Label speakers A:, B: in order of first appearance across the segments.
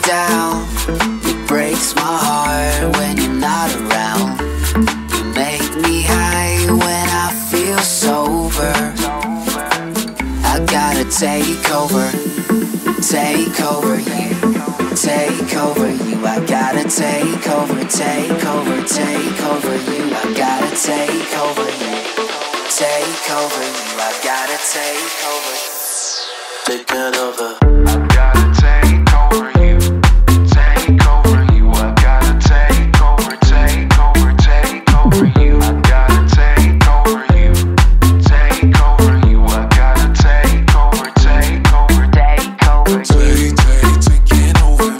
A: down. It breaks my heart when you're not around. You make me high when I feel sober. I gotta take over you, take over you. I gotta take over you. I gotta take over you, take over you. I gotta take over, taking over. I gotta take over you, take over you. I gotta take over you. I gotta take over you, take over you. I gotta take over, taking over. Taking over, taking over.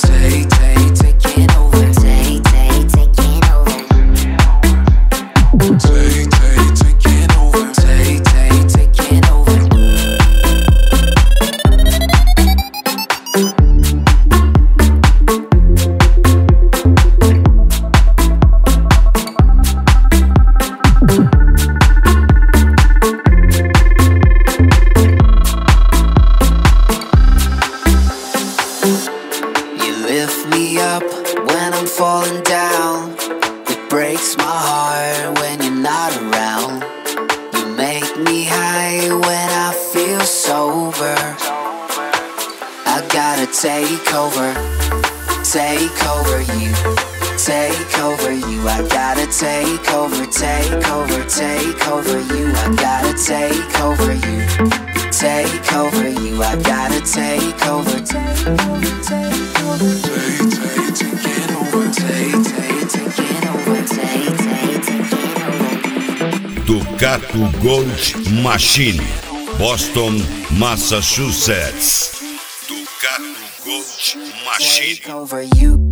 A: You lift me up when I'm falling down. It breaks my heart when you're not around. You make me high when I feel sober. I gotta take over you, take over you. I gotta take over you. I gotta take over you, take over you. I gotta take over, taking over.
B: Ducato Gold Machine, Boston, Massachusetts. Ducato Gold Machine.
A: Take over you.